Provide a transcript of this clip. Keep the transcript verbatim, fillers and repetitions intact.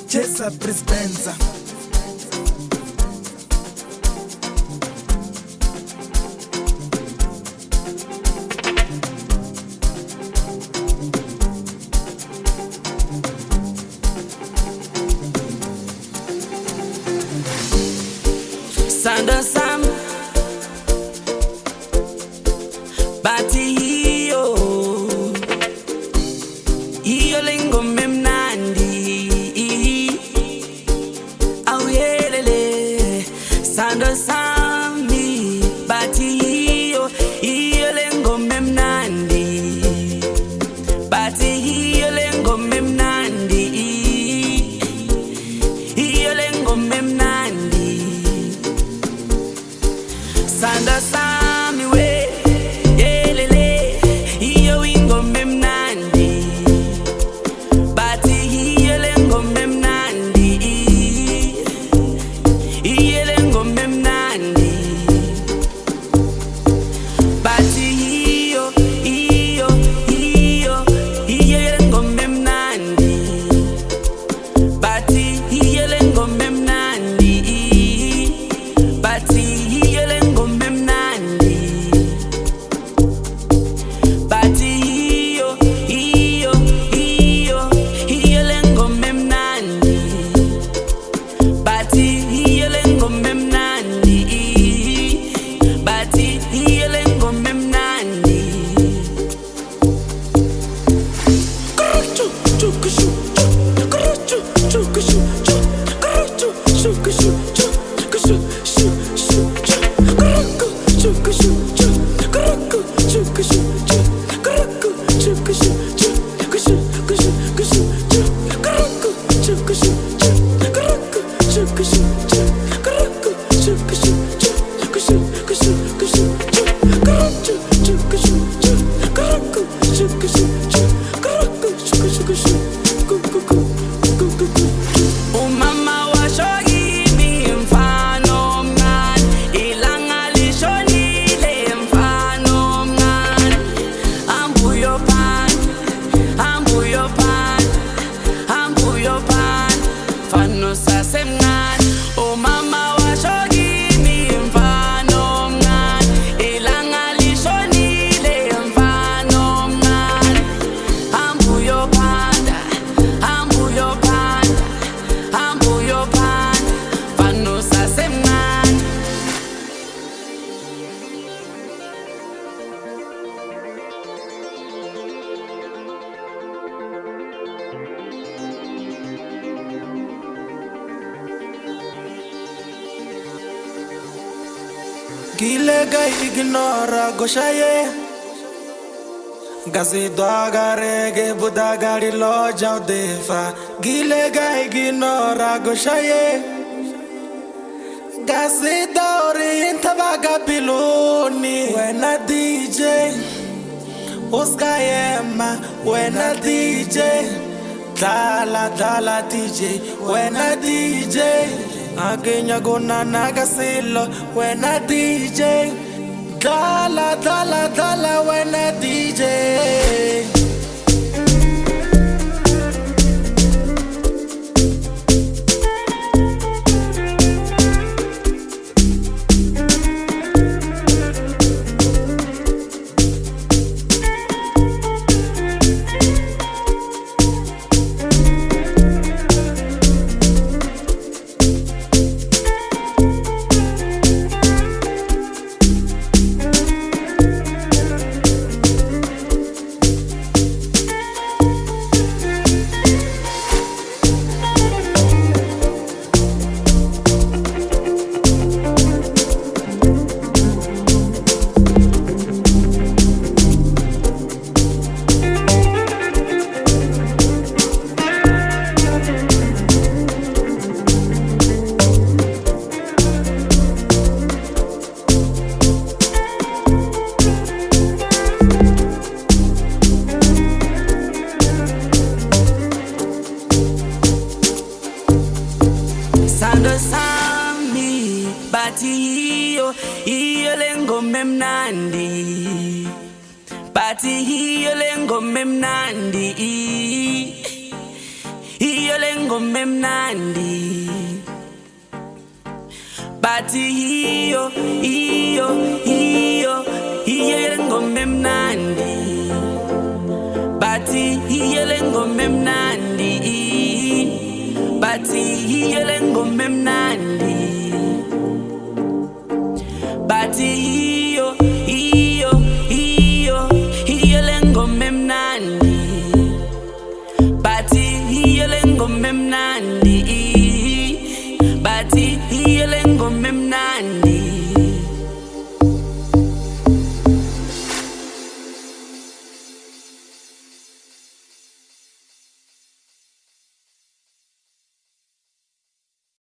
cheza Brisbane. Sando Sam Bati hiyo hiyo lengo memnandi au yelele Sando Sami Bati hiyo hiyo lengo memnandi Bati hiyo lengo memnandi hiyo lengo memnandi Sando Sami we yelele hiyo wingo memnandi Bati hiyo lengo memnandi hiyo lengo memnandi Bati hiyo hiyo hiyo hiyo lengo memnandi Bati hiyo lengo memnandi Bati hiyo lengo memnandi Bati hiyo hiyo hiyo hiyo lengo memnandi Bati hiyo lengo memnandi Bati hiyo lengo memnandi Karachu chukishu Karachu chukishu Karachu chukishu Karachu chukishu Karachu chukishu Karachu chukishu Karachu chukishu Karachu chukishu Karachu chukishu Karachu chukishu Karachu chukishu Karachu chukishu Karachu chukishu Karachu chukishu Umama washogimi mfano mngani ilanga lishonile mfano mngani ambuyo pan ambuyo pan ambuyo pan mfano sase mngani umama washogimi mfano mngani ilanga lishonile mfano mngani ambuyo panda ambuyo panda ambuyo panda mfano sase mngani Gilega ignora goshaye Gazi doagarege budagari loja defa Gilega ignora goshaye Gazi dori intabaga biloni Wena D J Uskayema Wena D J Dala dala D J Wena D J Agenya gona nagasilo Wena D J Dala dala dala Wena D J hiyo lengo memnandi, bati hiyo lengo memnandi, hiyo lengo ngoma emnandi bathi hiyo hiyo hiyo hiyo le ngoma emnandi bathi hiyo le ngoma emnandi bathi hiyo le ngoma emnandi bathi hiyo hiyo hiyo hiyo le ngoma emnandi bathi hiyo le ngoma emnandi bathi